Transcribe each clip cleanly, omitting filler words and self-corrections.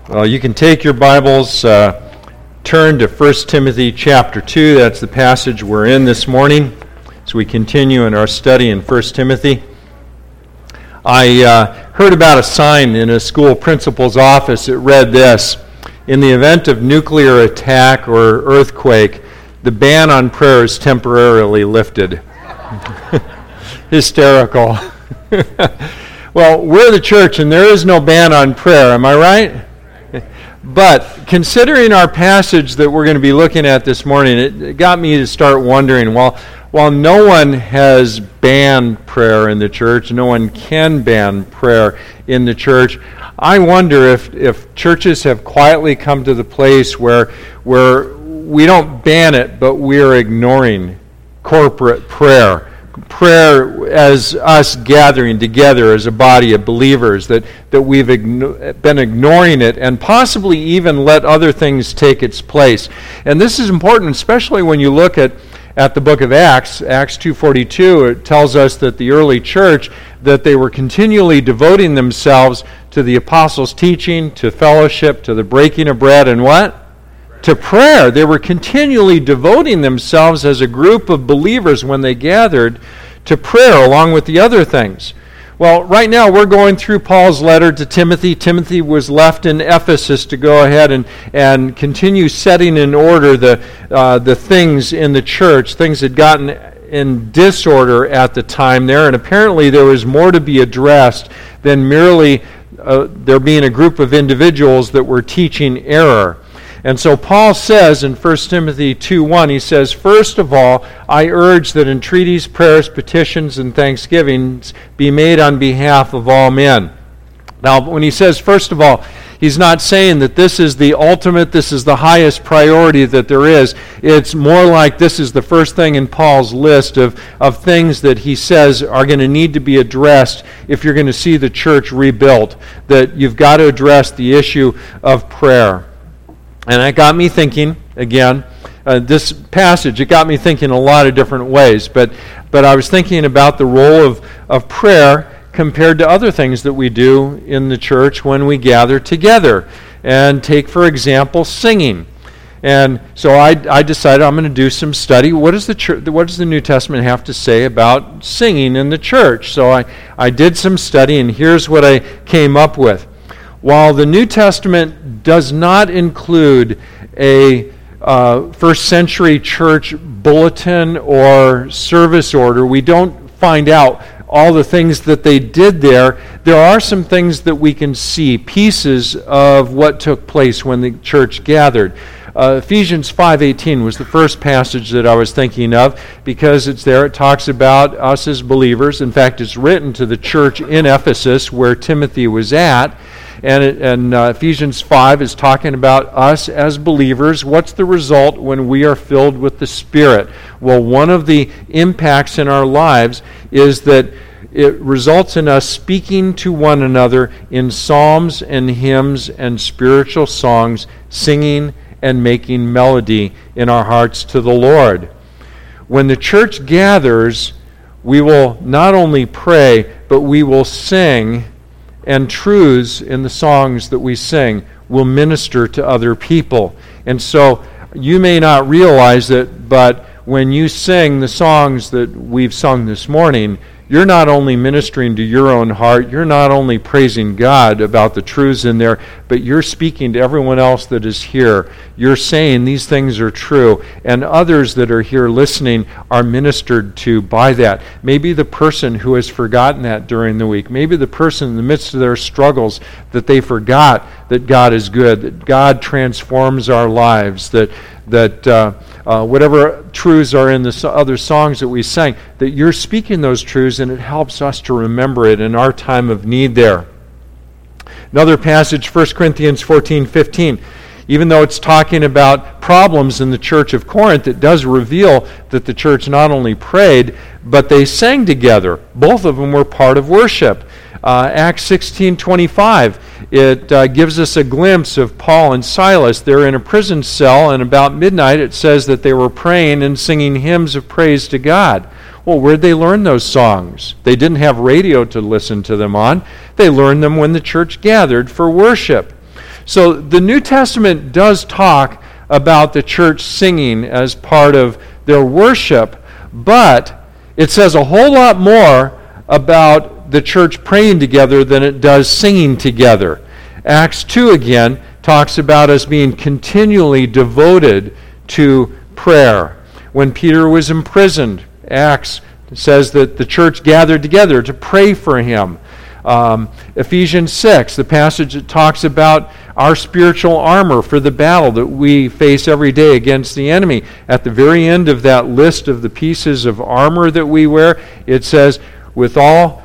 Well, you can take your Bibles, turn to 1 Timothy chapter 2. That's the passage we're in this morning as we continue in our study in 1 Timothy. I heard about a sign in a school principal's office. It read this: "In the event of nuclear attack or earthquake, the ban on prayer is temporarily lifted." Hysterical. Well, we're the church and there is no ban on prayer, am I right? But considering our passage that we're going to be looking at this morning, it got me to start wondering, while no one has banned prayer in the church, no one can ban prayer in the church, I wonder if churches have quietly come to the place where we don't ban it, but we're ignoring corporate prayer. Prayer as us gathering together as a body of believers, that we've been ignoring it and possibly even let other things take its place. And this is important, especially when you look at the book of Acts 2:42. It tells us that the early church, that they were continually devoting themselves to the apostles' teaching, to fellowship, to the breaking of bread, and what? To prayer. They were continually devoting themselves as a group of believers when they gathered to prayer along with the other things. Well, right now we're going through Paul's letter to Timothy. Timothy was left in Ephesus to go ahead and continue setting in order the things in the church. Things had gotten in disorder at the time there, and apparently there was more to be addressed than merely there being a group of individuals that were teaching error. And so Paul says in 1 Timothy 2:1, he says, "First of all, I urge that entreaties, prayers, petitions, and thanksgivings be made on behalf of all men." Now, when he says first of all, he's not saying that this is the ultimate, this is the highest priority that there is. It's more like this is the first thing in Paul's list of things that he says are going to need to be addressed if you're going to see the church rebuilt, that you've got to address the issue of prayer. And it got me thinking, again, this passage, it got me thinking a lot of different ways. But I was thinking about the role of prayer compared to other things that we do in the church when we gather together. And take, for example, singing. And so I decided I'm going to do some study. What does the New Testament have to say about singing in the church? So I did some study, and here's what I came up with. While the New Testament does not include a first century church bulletin or service order, we don't find out all the things that they did there. There are some things that we can see, pieces of what took place when the church gathered. Ephesians 5:18 was the first passage that I was thinking of because it's there. It talks about us as believers. In fact, it's written to the church in Ephesus where Timothy was at. And Ephesians 5 is talking about us as believers. What's the result when we are filled with the Spirit? Well, one of the impacts in our lives is that it results in us speaking to one another in psalms and hymns and spiritual songs, singing and making melody in our hearts to the Lord. When the church gathers, we will not only pray, but we will sing, and truths in the songs that we sing will minister to other people. And so you may not realize it, but when you sing the songs that we've sung this morning, you're not only ministering to your own heart, you're not only praising God about the truths in there, but you're speaking to everyone else that is here. You're saying these things are true, and others that are here listening are ministered to by that. Maybe the person who has forgotten that during the week, maybe the person in the midst of their struggles that they forgot that God is good, that God transforms our lives, that whatever truths are in the other songs that we sang, that you're speaking those truths and it helps us to remember it in our time of need there. Another passage, 1 Corinthians 14:15. Even though it's talking about problems in the church of Corinth, it does reveal that the church not only prayed, but they sang together. Both of them were part of worship. Acts 16:25, it gives us a glimpse of Paul and Silas. They're in a prison cell, and about midnight it says that they were praying and singing hymns of praise to God. Well, where'd they learn those songs? They didn't have radio to listen to them on. They learned them when the church gathered for worship. So the New Testament does talk about the church singing as part of their worship, but it says a whole lot more about the church praying together than it does singing together. Acts 2 again talks about us being continually devoted to prayer. When Peter was imprisoned, Acts says that the church gathered together to pray for him. Ephesians 6, the passage that talks about our spiritual armor for the battle that we face every day against the enemy. At the very end of that list of the pieces of armor that we wear, it says, with all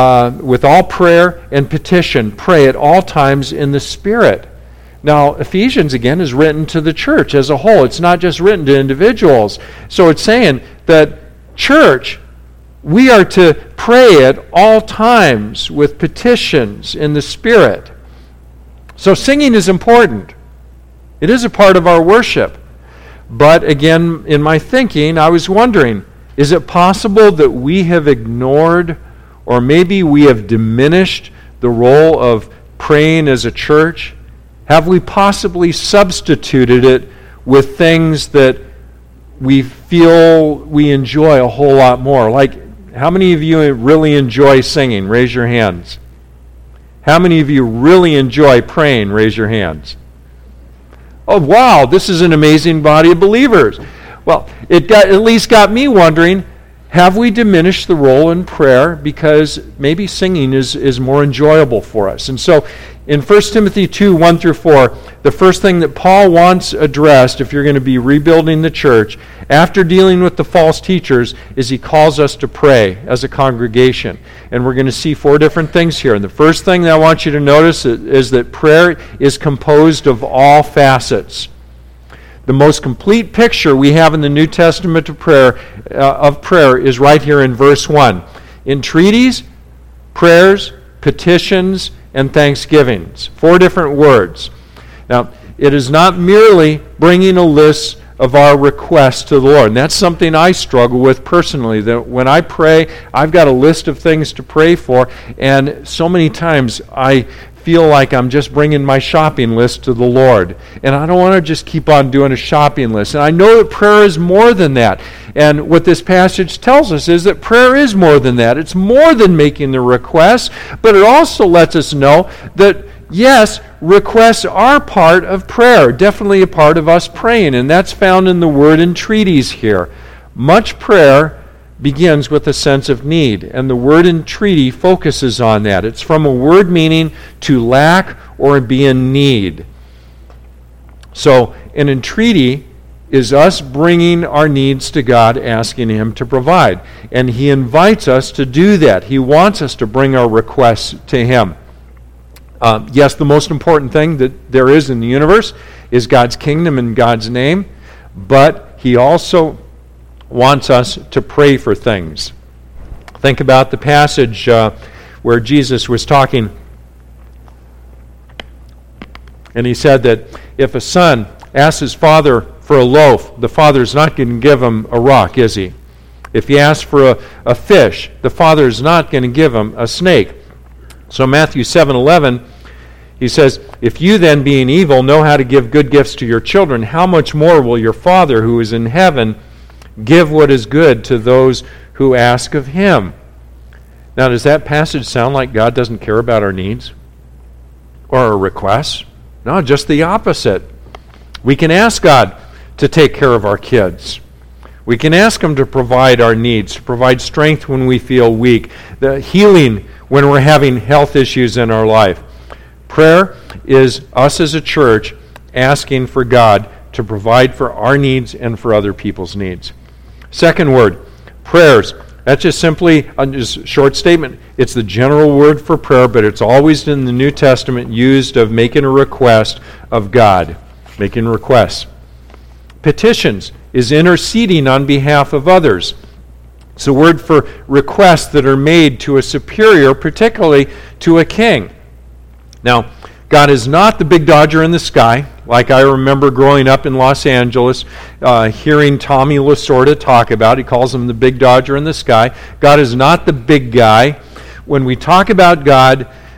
prayer and petition, pray at all times in the Spirit. Now, Ephesians, again, is written to the church as a whole. It's not just written to individuals. So it's saying that church, we are to pray at all times with petitions in the Spirit. So singing is important. It is a part of our worship. But again, in my thinking, I was wondering, is it possible that we have ignored or maybe we have diminished the role of praying as a church? Have we possibly substituted it with things that we feel we enjoy a whole lot more? Like, how many of you really enjoy singing? Raise your hands. How many of you really enjoy praying? Raise your hands. Oh, wow, this is an amazing body of believers. Well, it at least got me wondering, have we diminished the role in prayer because maybe singing is more enjoyable for us? And so in 1 Timothy 2, 1 through 4, the first thing that Paul wants addressed if you're going to be rebuilding the church, after dealing with the false teachers, is he calls us to pray as a congregation. And we're going to see 4 different things here. And the first thing that I want you to notice is that prayer is composed of all facets. The most complete picture we have in the New Testament of prayer is right here in verse 1. Entreaties, prayers, petitions, and thanksgivings. 4 different words. Now, it is not merely bringing a list of our requests to the Lord. And that's something I struggle with personally. That when I pray, I've got a list of things to pray for, and so many times I feel like I'm just bringing my shopping list to the Lord. And I don't want to just keep on doing a shopping list. And I know that prayer is more than that. And what this passage tells us is that prayer is more than that. It's more than making the requests, but it also lets us know that, yes, requests are part of prayer, definitely a part of us praying, and that's found in the word entreaties here. Much prayer begins with a sense of need, and the word entreaty focuses on that. It's from a word meaning to lack or be in need. So an entreaty is us bringing our needs to God, asking Him to provide. And He invites us to do that. He wants us to bring our requests to Him. Yes, the most important thing that there is in the universe is God's kingdom and God's name, but He also wants us to pray for things. Think about the passage where Jesus was talking, and He said that if a son asks his father for a loaf, the father's not going to give him a rock, is he? If he asks for a fish, the father's not going to give him a snake. So Matthew 7:11, He says, if you then, being evil, know how to give good gifts to your children, how much more will your Father who is in heaven give what is good to those who ask of Him? Now, does that passage sound like God doesn't care about our needs or our requests? No, just the opposite. We can ask God to take care of our kids. We can ask Him to provide our needs, to provide strength when we feel weak, the healing when we're having health issues in our life. Prayer is us as a church asking for God to provide for our needs and for other people's needs. Second word, prayers. That's just simply a short statement. It's the general word for prayer, but it's always in the New Testament used of making a request of God, making requests. Petitions is interceding on behalf of others. It's a word for requests that are made to a superior, particularly to a king. Now, God is not the big dodger in the sky, like I remember growing up in Los Angeles, hearing Tommy Lasorda talk about. He calls him the big dodger in the sky. God is not the big guy. When we talk about God,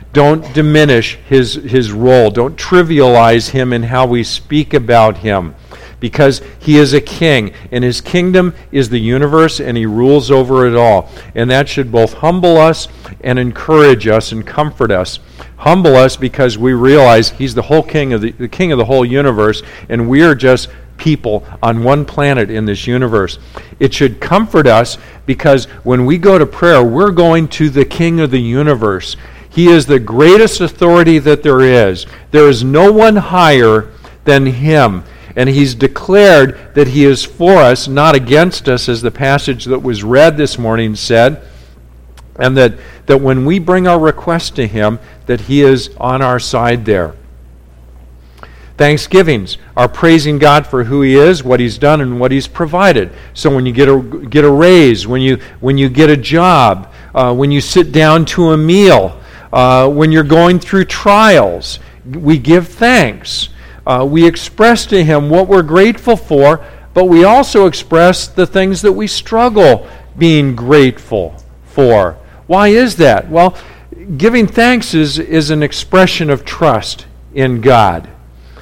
don't diminish his role. Don't trivialize him in how we speak about him, because he is a king, and his kingdom is the universe, and he rules over it all. And that should both humble us and encourage us and comfort us. Humble us because we realize he's the whole king of the king of the whole universe, and we are just people on one planet in this universe. It should comfort us because when we go to prayer, we're going to the king of the universe. He is the greatest authority that there is. There is no one higher than him. And he's declared that he is for us, not against us, as the passage that was read this morning said. And that when we bring our request to him, that he is on our side there. Thanksgivings are praising God for who he is, what he's done, and what he's provided. So when you get a raise, when you get a job, when you sit down to a meal, when you're going through trials, we give thanks. We express to him what we're grateful for, but we also express the things that we struggle being grateful for. Why is that? Well, giving thanks is an expression of trust in God.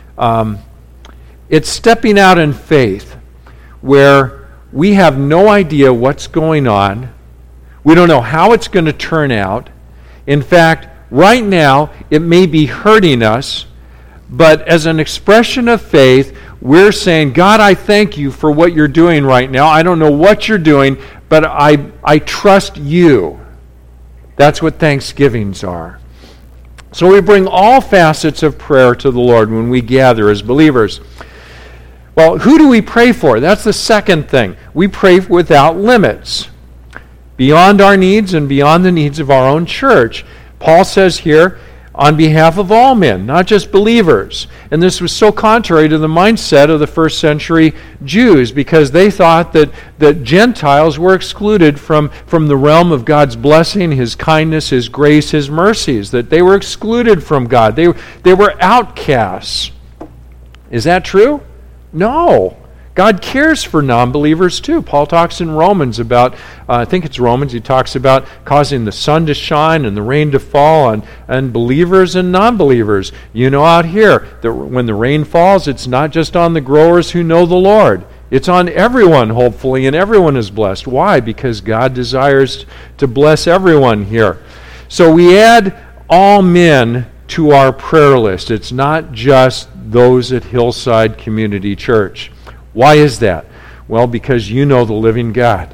It's stepping out in faith where we have no idea what's going on. We don't know how it's going to turn out. In fact, right now, it may be hurting us, but as an expression of faith, we're saying, God, I thank you for what you're doing right now. I don't know what you're doing, but I trust you. That's what Thanksgivings are. So we bring all facets of prayer to the Lord when we gather as believers. Well, who do we pray for? That's the second thing. We pray without limits, beyond our needs and beyond the needs of our own church. Paul says here, on behalf of all men, not just believers. And this was so contrary to the mindset of the first century Jews, because they thought that Gentiles were excluded from the realm of God's blessing, his kindness, his grace, his mercies, that they were excluded from God. They were outcasts. Is that true? No. God cares for non-believers too. Paul talks in Romans about, I think it's Romans, he talks about causing the sun to shine and the rain to fall on believers and non-believers. You know out here that when the rain falls, it's not just on the growers who know the Lord. It's on everyone, hopefully, and everyone is blessed. Why? Because God desires to bless everyone here. So we add all men to our prayer list. It's not just those at Hillside Community Church. Why is that? Well, because you know the living God.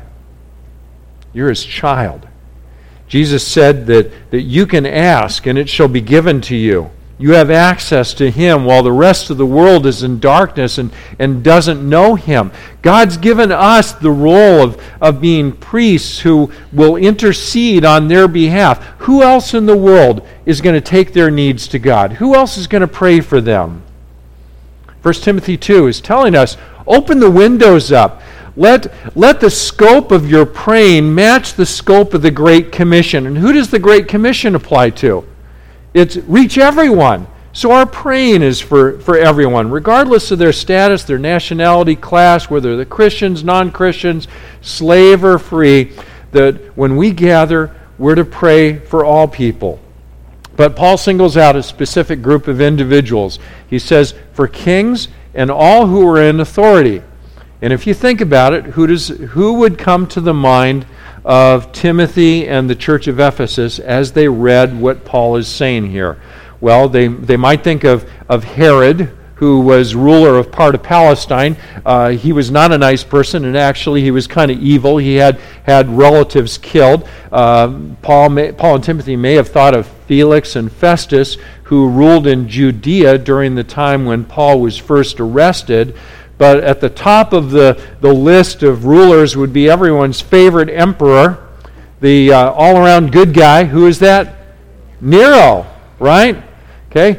You're his child. Jesus said that you can ask and it shall be given to you. You have access to him while the rest of the world is in darkness and doesn't know him. God's given us the role of being priests who will intercede on their behalf. Who else in the world is going to take their needs to God? Who else is going to pray for them? 1 Timothy 2 is telling us, open the windows up. Let the scope of your praying match the scope of the Great Commission. And who does the Great Commission apply to? It's reach everyone. So our praying is for everyone, regardless of their status, their nationality, class, whether they're Christians, non-Christians, slave or free, that when we gather, we're to pray for all people. But Paul singles out a specific group of individuals. He says, for kings and all who are in authority. And if you think about it, who would come to the mind of Timothy and the church of Ephesus as they read what Paul is saying here? Well, they might think of Herod, who was ruler of part of Palestine. He was not a nice person, and actually he was kind of evil. He had relatives killed. Paul and Timothy may have thought of Felix and Festus, who ruled in Judea during the time when Paul was first arrested. But at the top of the list of rulers would be everyone's favorite emperor, the all-around good guy. Who is that? Nero, right? Okay.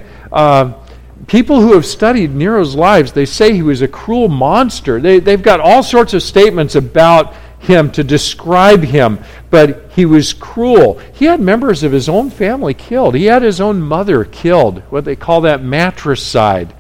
People who have studied Nero's lives, they say he was a cruel monster. They've got all sorts of statements about him to describe him, but he was cruel. He had members of his own family killed. He had his own mother killed, what they call that matricide.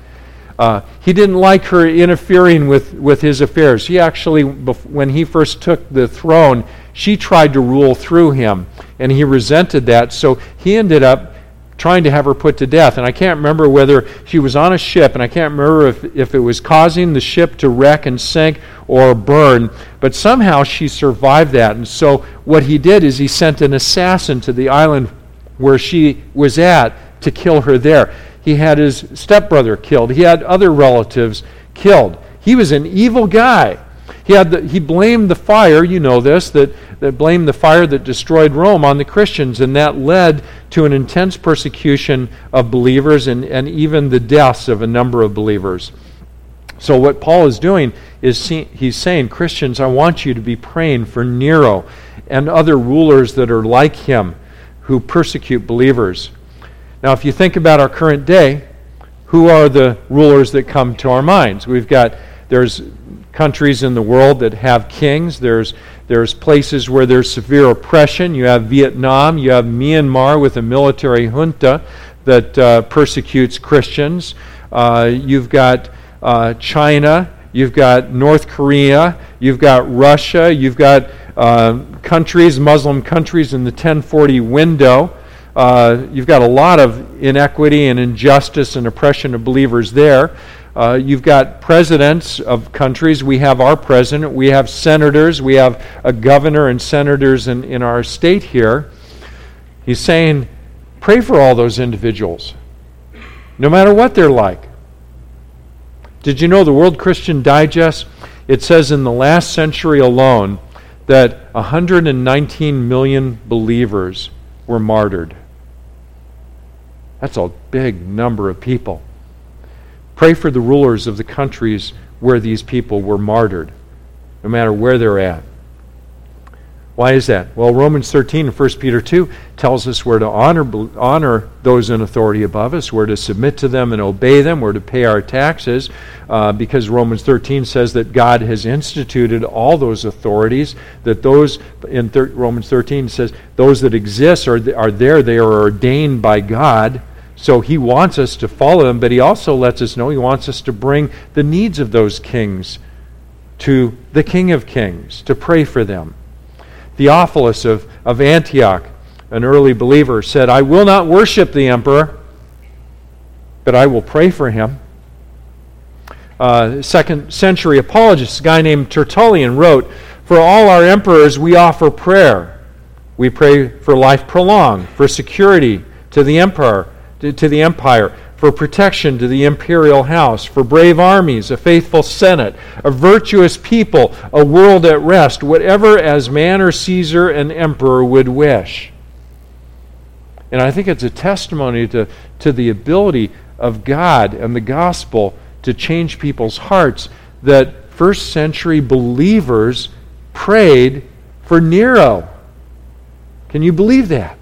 He didn't like her interfering with his affairs. He actually, when he first took the throne, she tried to rule through him, and he resented that, so he ended up trying to have her put to death. And I can't remember whether she was on a ship, and I can't remember if it was causing the ship to wreck and sink or burn, but somehow she survived that. And so what he did is he sent an assassin to the island where she was at to kill her there. He had his stepbrother killed. He had other relatives killed. He was an evil guy. He blamed the fire, you know this, that blamed the fire that destroyed Rome on the Christians, and that led to an intense persecution of believers and even the deaths of a number of believers. So what Paul is doing is he's saying, Christians, I want you to be praying for Nero and other rulers that are like him who persecute believers. Now, if you think about our current day, who are the rulers that come to our minds? There's countries in the world that have kings. There's places where there's severe oppression. You have Vietnam. You have Myanmar with a military junta that persecutes Christians. You've got China. You've got North Korea. You've got Russia. You've got Muslim countries in the 1040 window. You've got a lot of inequity and injustice and oppression of believers there. You've got presidents of countries. We have our president. We have senators. We have a governor and senators in our state here. He's saying, pray for all those individuals, no matter what they're like. Did you know the World Christian Digest, it says in the last century alone that 119 million believers were martyred. That's a big number of people. Pray for the rulers of the countries where these people were martyred, no matter where they're at. Why is that? Well, Romans 13 and 1 Peter 2 tells us we're to honor those in authority above us. We're to submit to them and obey them. We're to pay our taxes because Romans 13 says that God has instituted all those authorities, that those, Romans 13 says, those that exist are there. They are ordained by God. So he wants us to follow them, but he also lets us know he wants us to bring the needs of those kings to the King of Kings, to pray for them. Theophilus of Antioch, an early believer, said, I will not worship the emperor, but I will pray for him. Second century apologist, a guy named Tertullian, wrote, for all our emperors we offer prayer. We pray for life prolonged, for security to the empire, for protection to the imperial house, for brave armies, a faithful senate, a virtuous people, a world at rest, whatever as man or Caesar and emperor would wish. And I think it's a testimony to the ability of God and the gospel to change people's hearts that first century believers prayed for Nero. Can you believe that?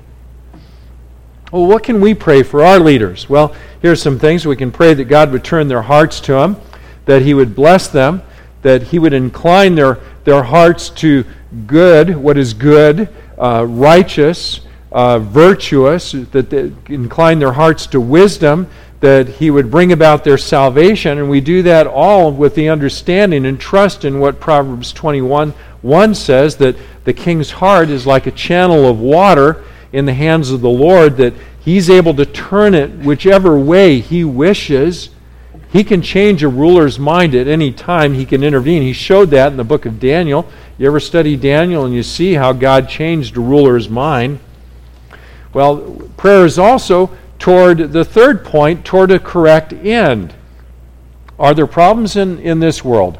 Well, what can we pray for our leaders? Well, here's some things. We can pray that God would turn their hearts to Him, that He would bless them, that He would incline their hearts to good, what is good, righteous, virtuous, that they incline their hearts to wisdom, that He would bring about their salvation. And we do that all with the understanding and trust in what Proverbs 21:1 says, that the king's heart is like a channel of water in the hands of the Lord, that He's able to turn it whichever way He wishes. He can change a ruler's mind at any time. He can intervene. He showed that in the book of Daniel. You ever study Daniel and you see how God changed a ruler's mind? Well, prayer is also toward the third point, toward a correct end. Are there problems in this world?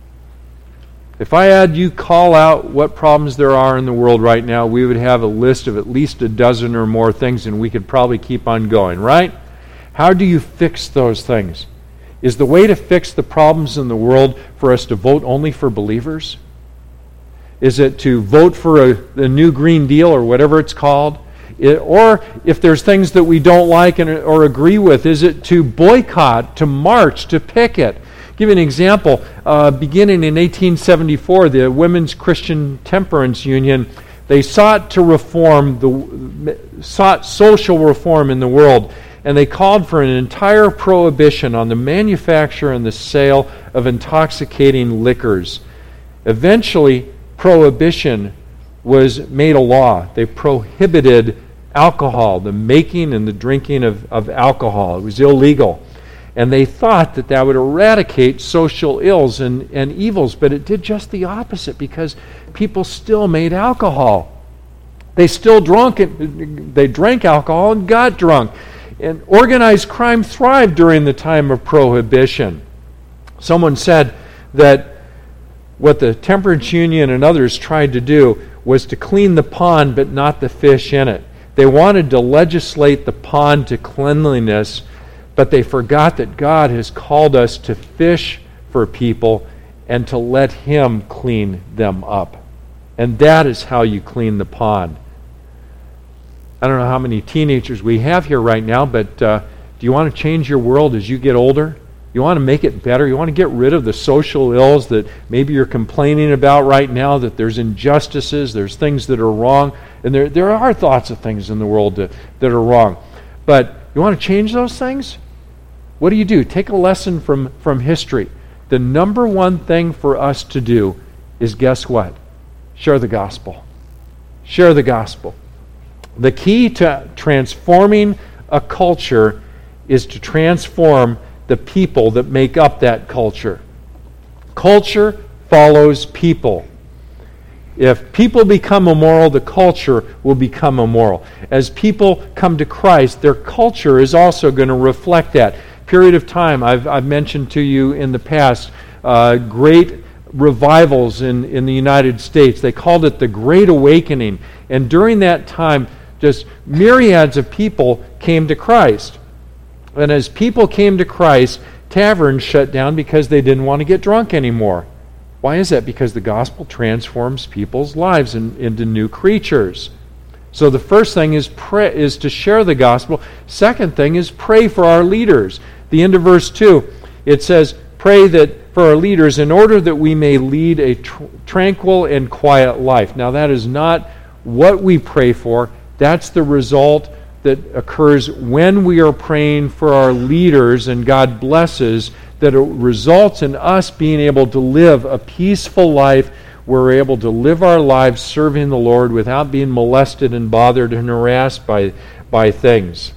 If I had you call out what problems there are in the world right now, we would have a list of at least a dozen or more things, and we could probably keep on going, right? How do you fix those things? Is the way to fix the problems in the world for us to vote only for believers? Is it to vote for the new Green Deal or whatever it's called? Or if there's things that we don't like or agree with, is it to boycott, to march, to picket? Give you an example. Beginning in 1874, the Women's Christian Temperance Union, they sought social reform in the world, and they called for an entire prohibition on the manufacture and the sale of intoxicating liquors. Eventually, prohibition was made a law. They prohibited alcohol, the making and the drinking of alcohol. It was illegal. And they thought that that would eradicate social ills and evils, but it did just the opposite, because people still made alcohol. They still they drank alcohol and got drunk. And organized crime thrived during the time of Prohibition. Someone said that what the Temperance Union and others tried to do was to clean the pond but not the fish in it. They wanted to legislate the pond to cleanliness, but they forgot that God has called us to fish for people and to let Him clean them up. And that is how you clean the pond. I don't know how many teenagers we have here right now, but do you want to change your world as you get older? You want to make it better? You want to get rid of the social ills that maybe you're complaining about right now, that there's injustices, there's things that are wrong, and there are thoughts of things in the world that are wrong. But you want to change those things? What do? Take a lesson from history. The number one thing for us to do is, guess what? Share the gospel. Share the gospel. The key to transforming a culture is to transform the people that make up that culture. Culture follows people. If people become immoral, the culture will become immoral. As people come to Christ, their culture is also going to reflect that. Period of time, I've mentioned to you in the past, great revivals in the United States. They called it the Great Awakening. And during that time, just myriads of people came to Christ. And as people came to Christ, taverns shut down because they didn't want to get drunk anymore. Why is that? Because the gospel transforms people's lives into new creatures. So the first thing is to share the gospel. Second thing is pray for our leaders. The end of verse 2, it says, pray that for our leaders in order that we may lead a tranquil and quiet life. Now that is not what we pray for. That's the result that occurs when we are praying for our leaders, and God blesses that it results in us being able to live a peaceful life. We're able to live our lives serving the Lord without being molested and bothered and harassed by things.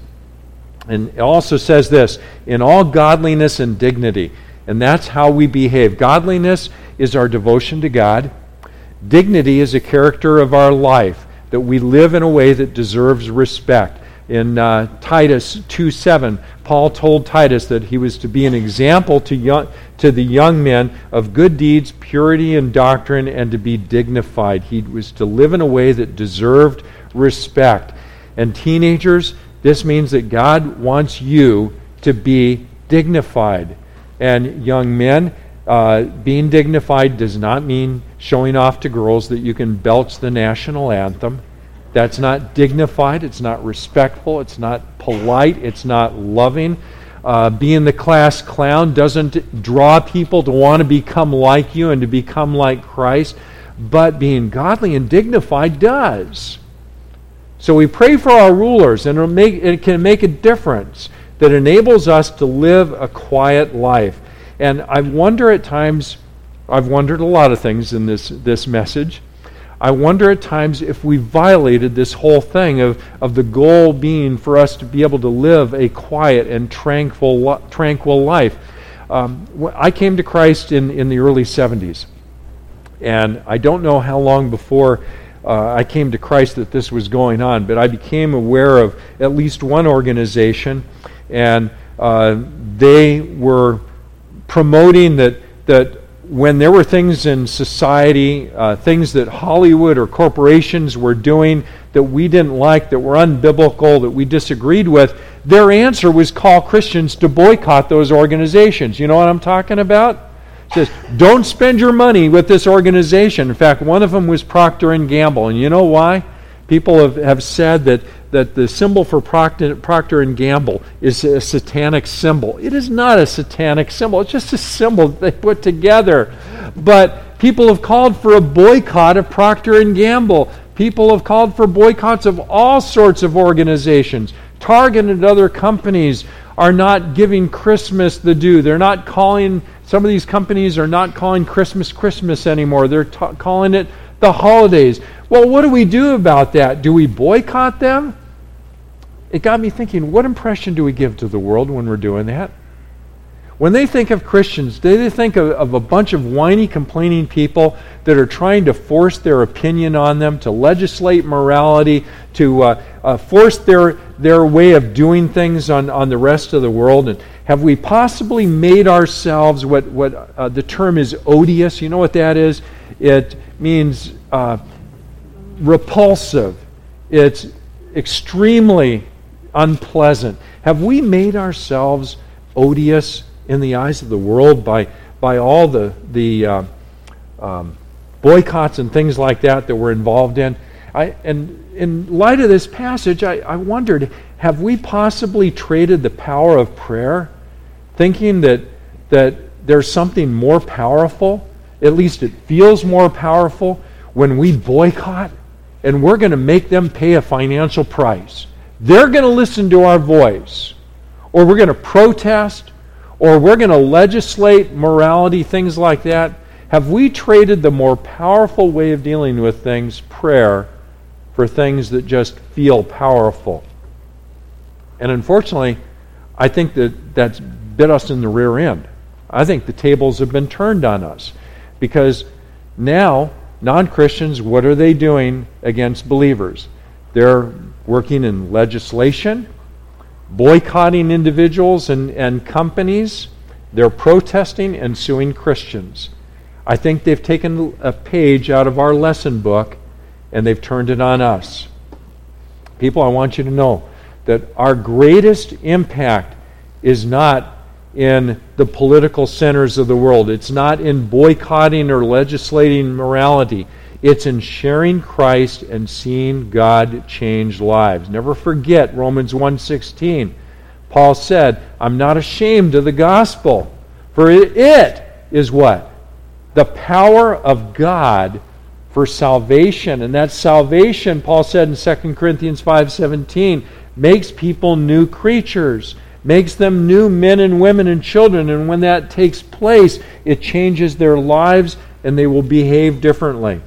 And it also says this, in all godliness and dignity. And that's how we behave. Godliness is our devotion to God. Dignity is a character of our life, that we live in a way that deserves respect. In Titus 2:7, Paul told Titus that he was to be an example to the young men of good deeds, purity in doctrine, and to be dignified. He was to live in a way that deserved respect. And teenagers, this means that God wants you to be dignified. And young men, being dignified does not mean showing off to girls that you can belch the national anthem. That's not dignified, it's not respectful, it's not polite, it's not loving. Being the class clown doesn't draw people to want to become like you and to become like Christ, but being godly and dignified does. So we pray for our rulers, and it can make a difference that enables us to live a quiet life. And I wonder at times, I've wondered a lot of things in this message. I wonder at times if we violated this whole thing of the goal being for us to be able to live a quiet and tranquil life. I came to Christ in the early 70s. And I don't know how long before I came to Christ that this was going on, but I became aware of at least one organization, and they were promoting that when there were things in society, things that Hollywood or corporations were doing that we didn't like, that were unbiblical, that we disagreed with, their answer was call Christians to boycott those organizations. You know what I'm talking about? It says, don't spend your money with this organization. In fact, one of them was Procter & Gamble. And you know why? People have said that the symbol for Procter & Gamble is a satanic symbol. It is not a satanic symbol. It's just a symbol that they put together. But people have called for a boycott of Procter & Gamble. People have called for boycotts of all sorts of organizations. Target and other companies are not giving Christmas the due. They're not calling, some of these companies are not calling Christmas anymore. They're calling it the holidays. Well, what do we do about that? Do we boycott them? it got me thinking, what impression do we give to the world when we're doing that? When they think of Christians, do they think of a bunch of whiny, complaining people that are trying to force their opinion on them, to legislate morality, to force their way of doing things on the rest of the world? And have we possibly made ourselves what the term is odious? You know what that is? It means repulsive. It's extremely unpleasant. Have we made ourselves odious in the eyes of the world by all the boycotts and things like that we're involved in? And in light of this passage, I wondered, have we possibly traded the power of prayer, thinking that there's something more powerful, at least it feels more powerful, when we boycott, and we're going to make them pay a financial price. They're going to listen to our voice, or we're going to protest, or we're going to legislate morality, things like that. Have we traded the more powerful way of dealing with things, prayer, for things that just feel powerful? And unfortunately, I think that's bit us in the rear end. I think the tables have been turned on us, because now non-Christians, what are they doing against believers? They're working in legislation, boycotting individuals and companies. They're protesting and suing Christians. I think they've taken a page out of our lesson book and they've turned it on us. People, I want you to know that our greatest impact is not in the political centers of the world. It's not in boycotting or legislating morality. It's in sharing Christ and seeing God change lives. Never forget Romans 1:16. Paul said, I'm not ashamed of the gospel, for it is what? The power of God for salvation. And that salvation, Paul said in 2 Corinthians 5:17, makes people new creatures, makes them new men and women and children. And when that takes place, it changes their lives and they will behave differently.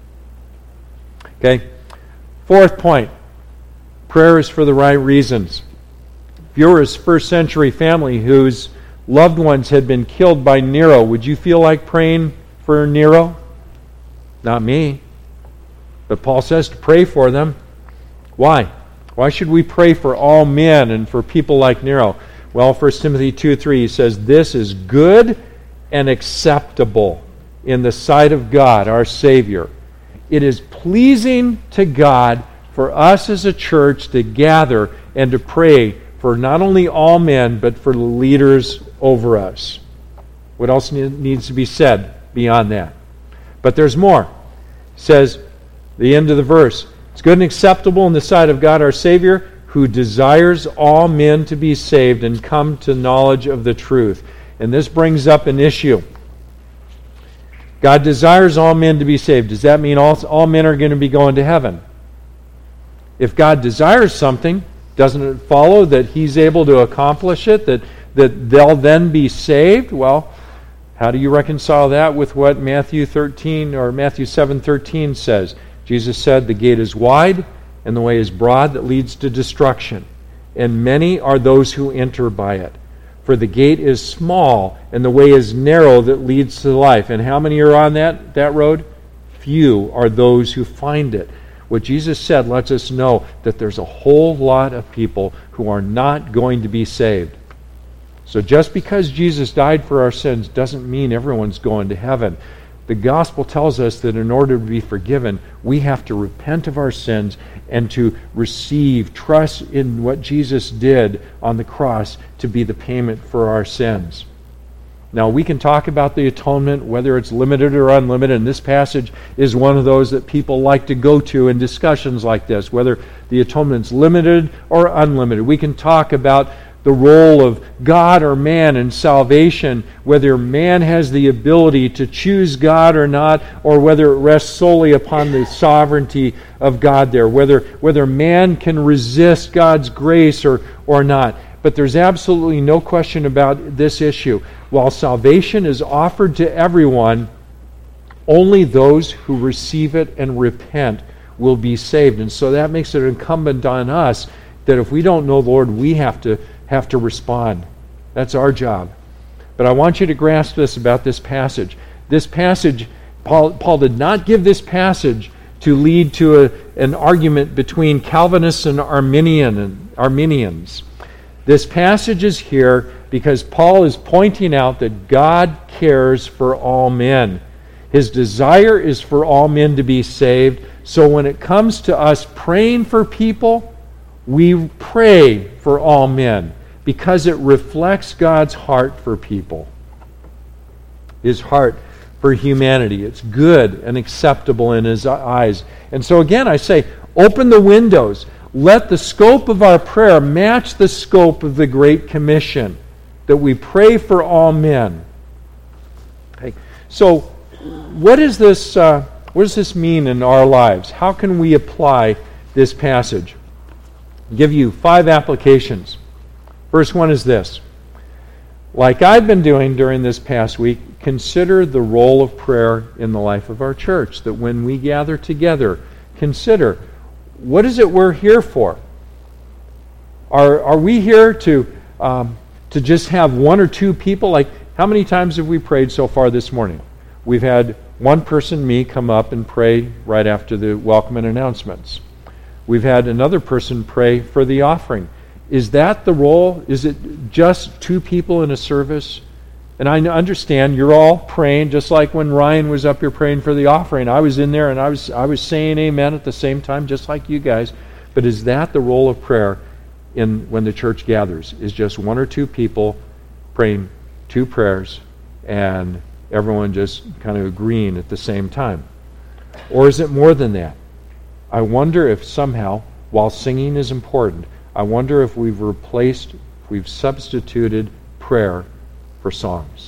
Okay? Fourth point, prayer is for the right reasons. If you were a first century family whose loved ones had been killed by Nero, would you feel like praying for Nero? Not me. But Paul says to pray for them. Why? Why should we pray for all men and for people like Nero? Well, 1 Timothy 2:3, he says, this is good and acceptable in the sight of God, our Savior. It is pleasing to God for us as a church to gather and to pray for not only all men, but for the leaders over us. What else needs to be said beyond that? But there's more. It says, the end of the verse, it's good and acceptable in the sight of God our Savior, who desires all men to be saved and come to knowledge of the truth. And this brings up an issue. God desires all men to be saved. Does that mean all men are going to be going to heaven? If God desires something, doesn't it follow that He's able to accomplish it, that they'll then be saved? Well, how do you reconcile that with what Matthew 7:13 says? Jesus said, the gate is wide and the way is broad that leads to destruction, and many are those who enter by it. For the gate is small and the way is narrow that leads to life. And how many are on that road? Few are those who find it. What Jesus said lets us know that there's a whole lot of people who are not going to be saved. So just because Jesus died for our sins doesn't mean everyone's going to heaven. The gospel tells us that in order to be forgiven, we have to repent of our sins and to receive, trust in what Jesus did on the cross to be the payment for our sins. Now, we can talk about the atonement, whether it's limited or unlimited, and this passage is one of those that people like to go to in discussions like this, whether the atonement's limited or unlimited. We can talk about the role of God or man in salvation, whether man has the ability to choose God or not, or whether it rests solely upon the sovereignty of God there, whether man can resist God's grace or not. But there's absolutely no question about this issue. While salvation is offered to everyone, only those who receive it and repent will be saved. And so that makes it incumbent on us that if we don't know the Lord, we have to respond. That's our job. But I want you to grasp this about this passage. This passage, Paul did not give this passage to lead to an argument between Calvinists and Arminians. This passage is here because Paul is pointing out that God cares for all men. His desire is for all men to be saved. So when it comes to us praying for people, we pray for all men because it reflects God's heart for people. His heart for humanity. It's good and acceptable in His eyes. And so again, I say, open the windows. Let the scope of our prayer match the scope of the Great Commission, that we pray for all men. Okay. So, what does this mean in our lives? How can we apply this passage? I'll give you 5 applications. First one is this. Like I've been doing during this past week, consider the role of prayer in the life of our church. That when we gather together, consider, what is it we're here for? Are we here to just have 1 or 2 people? Like, how many times have we prayed so far this morning? We've had one person, me, come up and pray right after the welcome and announcements. We've had another person pray for the offering. Is that the role? Is it just 2 people in a service? And I understand you're all praying, just like when Ryan was up here praying for the offering. I was in there and I was saying amen at the same time, just like you guys. But is that the role of prayer when the church gathers? Is just 1 or 2 people praying 2 prayers and everyone just kind of agreeing at the same time? Or is it more than that? I wonder if somehow, while singing is important, I wonder if we've substituted prayer for songs.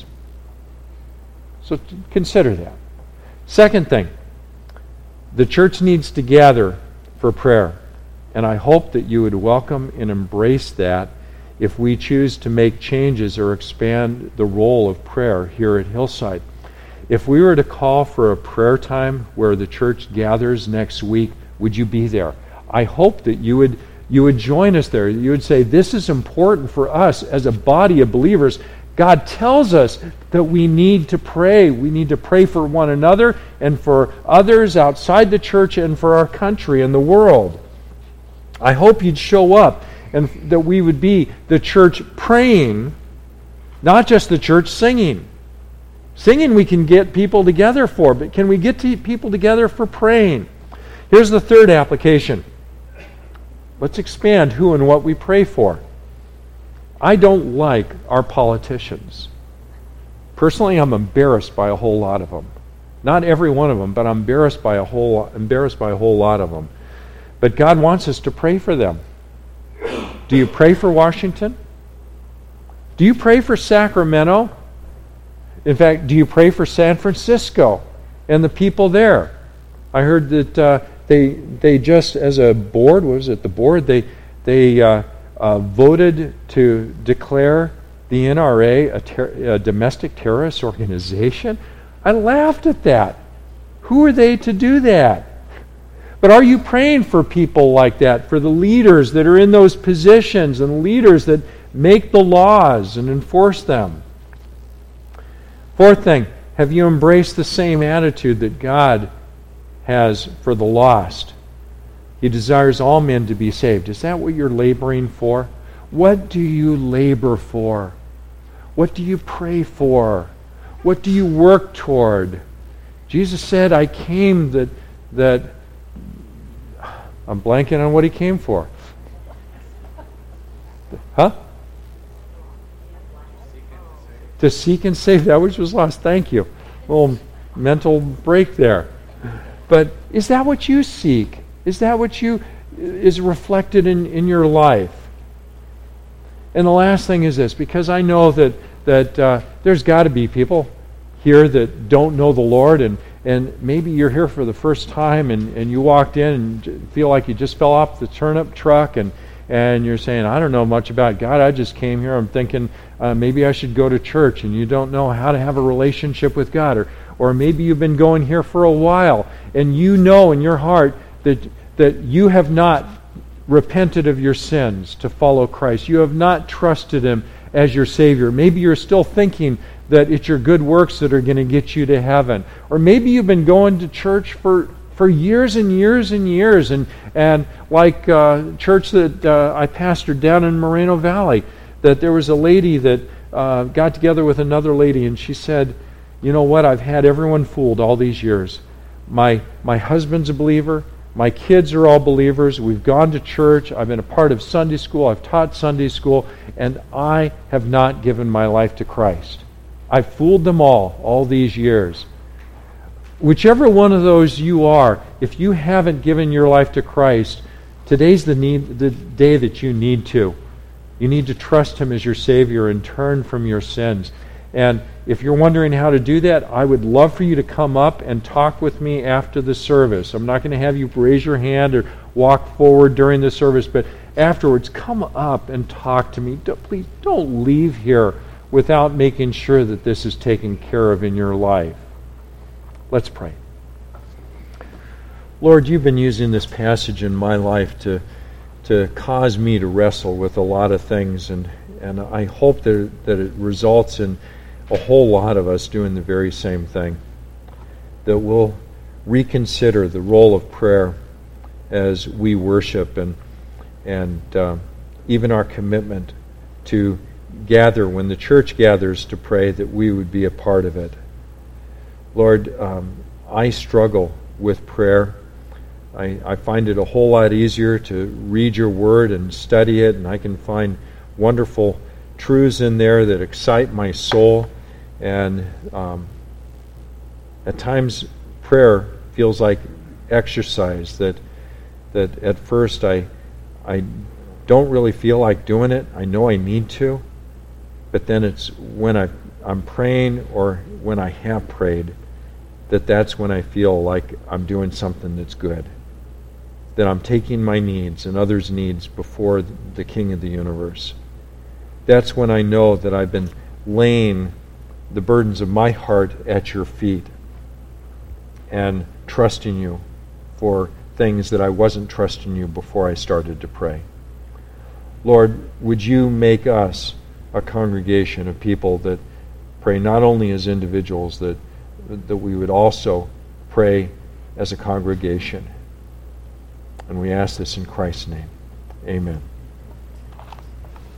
So consider that. Second thing, the church needs to gather for prayer. And I hope that you would welcome and embrace that if we choose to make changes or expand the role of prayer here at Hillside. If we were to call for a prayer time where the church gathers next week, would you be there? I hope that you would join us there. You would say, this is important for us as a body of believers. God tells us that we need to pray. We need to pray for one another and for others outside the church and for our country and the world. I hope you'd show up and that we would be the church praying, not just the church singing. Singing we can get people together for, but can we get people together for praying? Here's the third application. Let's expand who and what we pray for. I don't like our politicians. Personally, I'm embarrassed by a whole lot of them. Not every one of them, but I'm embarrassed by a whole lot of them. But God wants us to pray for them. Do you pray for Washington? Do you pray for Sacramento? In fact, do you pray for San Francisco and the people there? I heard that they just, as a board, they voted to declare the NRA a domestic terrorist organization. I laughed at that. Who are they to do that? But are you praying for people like that, for the leaders that are in those positions and leaders that make the laws and enforce them? Fourth thing, have you embraced the same attitude that God has for the lost? He desires all men to be saved. Is that what you're laboring for? What do you labor for? What do you pray for? What do you work toward? Jesus said, I came that I'm blanking on what He came for. Huh? To seek and save that which was lost. Thank you. A little mental break there. But is that what you seek? Is that what is reflected in your life? And the last thing is this, because I know that there's got to be people here that don't know the Lord, and maybe you're here for the first time and you walked in and feel like you just fell off the turnip truck and you're saying, I don't know much about God. I just came here. I'm thinking maybe I should go to church, and you don't know how to have a relationship with God. Or maybe you've been going here for a while and you know in your heart that you have not repented of your sins to follow Christ. You have not trusted Him as your Savior. Maybe you're still thinking that it's your good works that are going to get you to heaven. Or maybe you've been going to church for years and years and years. And like church that I pastored down in Moreno Valley, that there was a lady that got together with another lady, and she said, you know what, I've had everyone fooled all these years. My husband's a believer. My kids are all believers. We've gone to church. I've been a part of Sunday school. I've taught Sunday school. And I have not given my life to Christ. I've fooled them all these years. Whichever one of those you are, if you haven't given your life to Christ, today's the day that you need to. You need to trust Him as your Savior and turn from your sins. And if you're wondering how to do that, I would love for you to come up and talk with me after the service. I'm not going to have you raise your hand or walk forward during the service, but afterwards, come up and talk to me. Please don't leave here without making sure that this is taken care of in your life. Let's pray. Lord, you've been using this passage in my life to cause me to wrestle with a lot of things, and I hope that it results in a whole lot of us doing the very same thing, that we'll reconsider the role of prayer as we worship and even our commitment to gather when the church gathers to pray, that we would be a part of it. Lord, I struggle with prayer. I find it a whole lot easier to read your word and study it, and I can find wonderful truths in there that excite my soul. And at times prayer feels like exercise, that at first I don't really feel like doing it. I know I need to, but then it's when I'm praying or when I have prayed that's when I feel like I'm doing something that's good, that I'm taking my needs and others' needs before the King of the universe. That's when I know that I've been laying the burdens of my heart at your feet and trusting you for things that I wasn't trusting you before I started to pray. Lord, would you make us a congregation of people that pray not only as individuals, that we would also pray as a congregation. And we ask this in Christ's name. Amen.